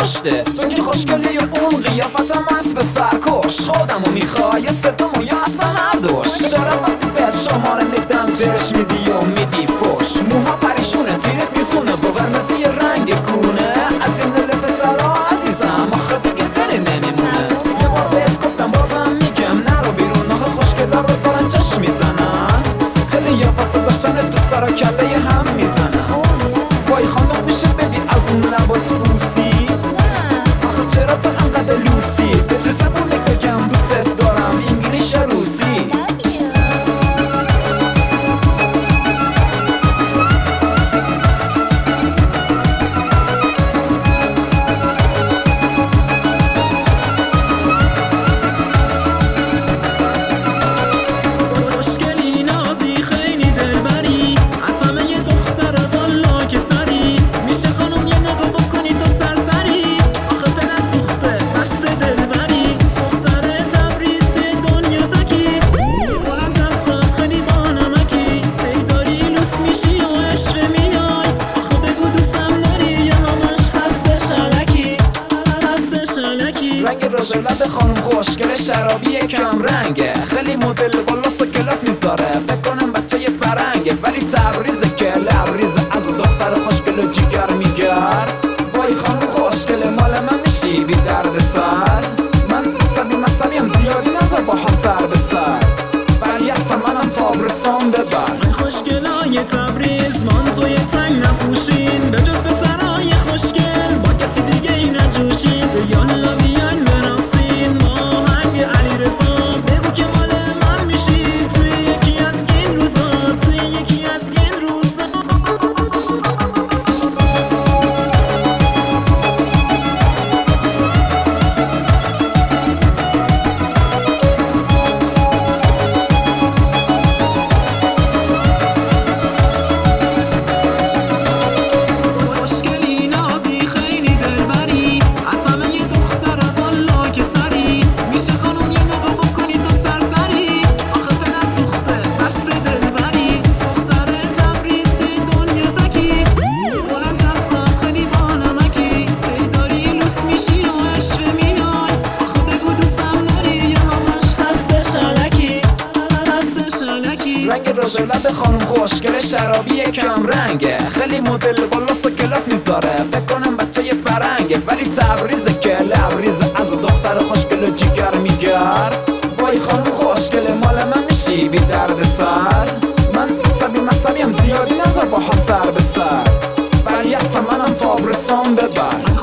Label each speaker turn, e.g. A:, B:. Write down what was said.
A: پشته، تو که خوشگلی اون قیافتم از به سرکش. خودمو میخوای ستمو یا اصلا هردوش. چرا وقتی بهت شماره میدم جرش میدی و میدی فوش؟ موها پریشونه تیرت میزونه با قرمزی رنگ کونه. از این دل پسرا عزیزم آخه دیگه دلی نمیمونه. یه بار بهت گفتم بازم میگم نرو بیرون، آخه خوشگلا رو دارن چشم میزنن. خیلی یا پس داشتن تو سر و کله هم میزنن. وای خانم میشه بدی از اون لبات بوسی؟ آخه چرا تو انقدر لوسی؟ به چه زبونه بگم دوست دارم، انگلیش یا روسی؟ رنگ رژ لب خانم خوشگل شرابی کم رنگه، خیلی مدل بالاست و کلاس میذاره. فکر کنم بچه ی فرنگه ولی تبریزه که لبریزه از دختر خوشگل و جیگر میگر. وای خانم خوشگل مال من میشی بی درد سر. من مصبیم زیادی نظر با هم سر به سر. بریستم منم تابرستان ببر.
B: خوشگلای تبریز من توی تنگ نپوشین، به جز پسرای خوشگل با کسی دیگه ای نجوشین. یالا بیاین برقصین ماهنگ علیرضا، بگو که مال من میشی توی یکی از این روزا، توی یکی از این روزا.
A: رنگ رژ لب خانم خوشگل شرابی کم رنگه، خیلی مدل بالاست و کلاس میذاره. فکر کنم بچه ی فرنگه ولی تبریزه که لبریزه از دختر خوشگل و جیگر میگر. وای خانم خوشگل مال من میشی بی درد سر. من مصبیم زیادی نظر با هم سر به سر. بریستم منم تابرستان ببر.